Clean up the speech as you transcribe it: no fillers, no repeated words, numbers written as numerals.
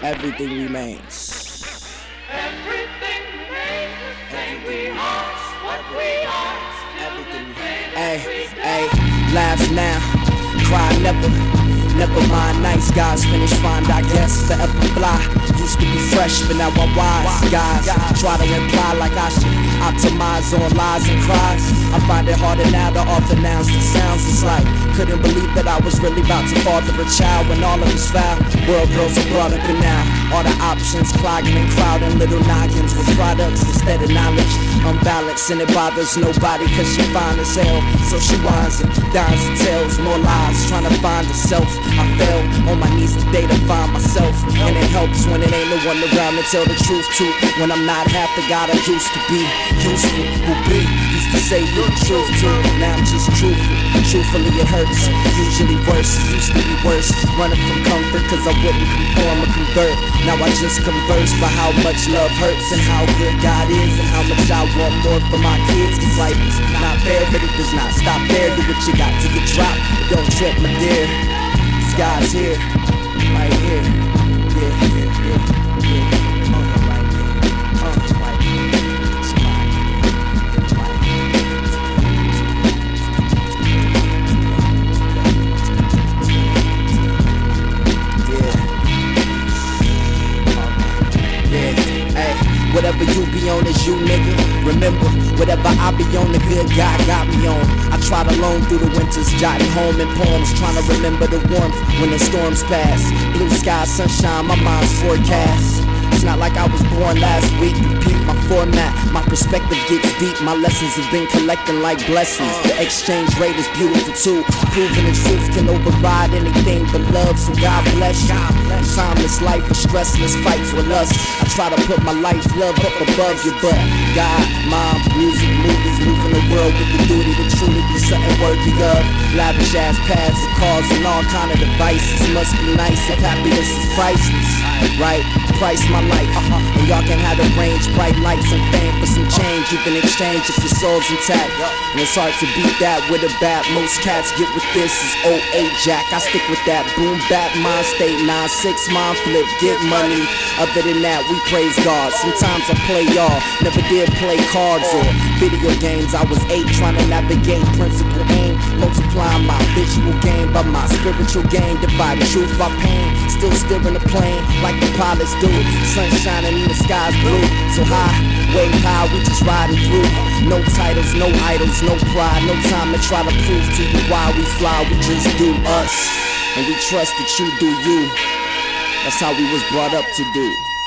everything remains. Everything remains the same. We are what we are. Everything. Ay, laugh now, cry never. Never mind, nice guys finish fine, I guess. Forever fly, used to be fresh, but now I'm wise. Guys try to imply like I should optimize on lies and cries. I find it harder now to author-nounce the sounds. It's like, couldn't believe that I was really about to father a child when all of us foul. World girls are brought up and now all the options clogging and crowding little noggins with products instead of knowledge. Unbalanced and it bothers nobody cause she fine as hell. So she whines and dines and tells more lies trying to find herself. I fell on my knees today to find myself, and it helps when it ain't no one around to tell the truth to. When I'm not half the God I used to be. Useful, who be, used to say you're the truth to. Now I'm just truthful, truthfully it hurts. Usually worse, it used to be worse. Running from comfort cause I wouldn't conform or convert. Now I just converse by how much love hurts and how good God is and how much I want more for my kids. Cause life is not fair, but it does not stop there. Do what you got to get dropped, but don't trip my dear. God's here, right here, yeah, yeah, yeah, yeah. Right here, right here. Yeah, hey, whatever you be on is you, nigga. Remember, whatever I be on, the good God got me on. I tried alone through the winters, jotting home in poems, trying to remember the warmth when the storms pass. Blue sky, sunshine, my mind's forecast. It's not like I was born last week. Repeat my format, my perspective gets deep. My lessons have been collecting like blessings. The exchange rate is beautiful too. Proving the truth can override anything but love. So God bless you. Timeless life of stressless fights with us. I try to put my life love up above you, but God, mom, music, movies, moving the world with the duty to truly be something worthy of. Lavish ass pads and cars and all kind of devices. Must be nice if happiness is priceless, right? Price my life, and y'all can have the range, bright lights and fame for some change. You can exchange if your soul's intact, and it's hard to beat that with a bat. Most cats get with this is 08 Jack. I stick with that boom bap mind state, 9-6 mind flip, get money. Other than that, we praise God. Sometimes I play y'all, never did play cards or video games. I was 8 trying to navigate principle aim, multiplying my visual game by my spiritual game, dividing truth by pain. Still steering the plane like the pilots do. Sun shining and the sky's blue. So high, way high, we just riding through. No titles, no idols, no pride. No time to try to prove to you why we fly. We just do us, and we trust that you do you. That's how we was brought up to do.